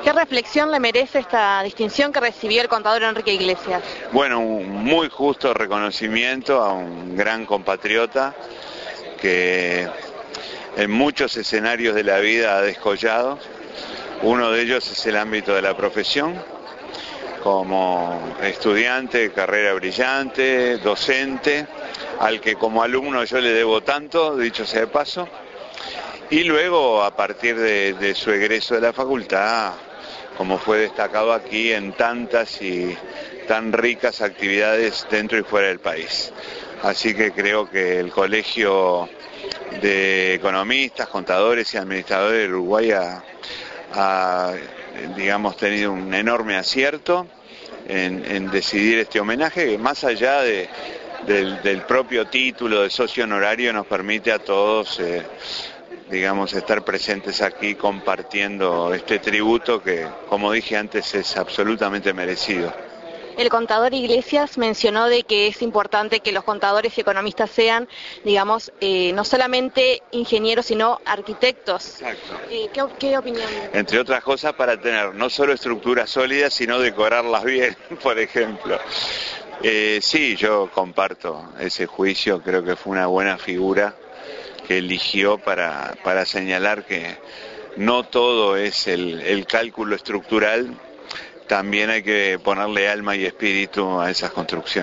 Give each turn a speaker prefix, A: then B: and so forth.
A: ¿Qué reflexión le merece esta distinción que recibió el contador Enrique Iglesias?
B: Bueno, un muy justo reconocimiento a un gran compatriota que en muchos escenarios de la vida ha descollado. Uno de ellos es el ámbito de la profesión, como estudiante, carrera brillante, docente, al que como alumno yo le debo tanto, dicho sea de paso, y luego a partir de su egreso de la facultad, como fue destacado aquí, en tantas y tan ricas actividades dentro y fuera del país. Así que creo que el Colegio de Economistas, Contadores y Administradores de Uruguay ha digamos, tenido un enorme acierto en decidir este homenaje, que más allá del propio título de socio honorario nos permite a todos digamos, estar presentes aquí compartiendo este tributo que, como dije antes, es absolutamente merecido.
A: El contador Iglesias mencionó de que es importante que los contadores y economistas sean, digamos, no solamente ingenieros, sino arquitectos.
B: Exacto.
A: ¿Qué opinión?
B: Entre otras cosas, para tener no solo estructuras sólidas, sino decorarlas bien, por ejemplo. Sí, yo comparto ese juicio, creo que fue una buena figura que eligió para señalar que no todo es el cálculo estructural, también hay que ponerle alma y espíritu a esas construcciones.